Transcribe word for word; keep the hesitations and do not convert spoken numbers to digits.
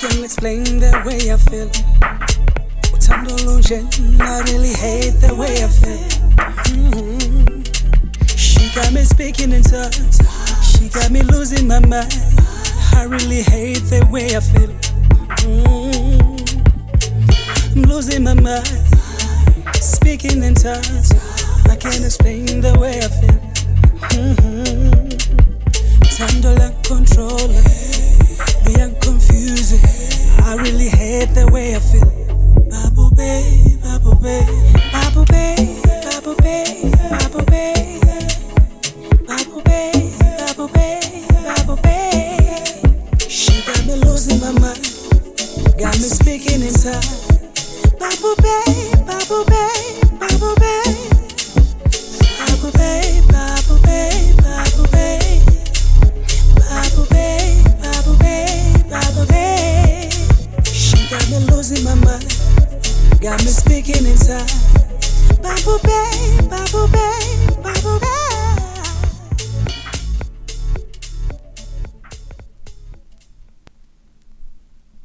can't explain the way I feel. Without illusion, I really hate the way I feel. Mm-hmm. She got me speaking in tongues. She got me losing my mind. I really hate the way I feel. Mm-hmm. I'm losing my mind. Speaking in tongues. I can't explain the way I feel. Mm-hmm. Handle and control, being confusing. I really hate the way I feel. Babu babe, babu babe, babu babe, babu babe, babu babe, babu babe, babu babe, babu babe. She got me losing my mind, got me speaking in tongues. Babu babe, babu babe, babu babe, babu babe, babu babe, babu babe. Babu babe, babu babe, babu babe. She got me losing my mind, got me speaking inside. Babu babe, babu babe.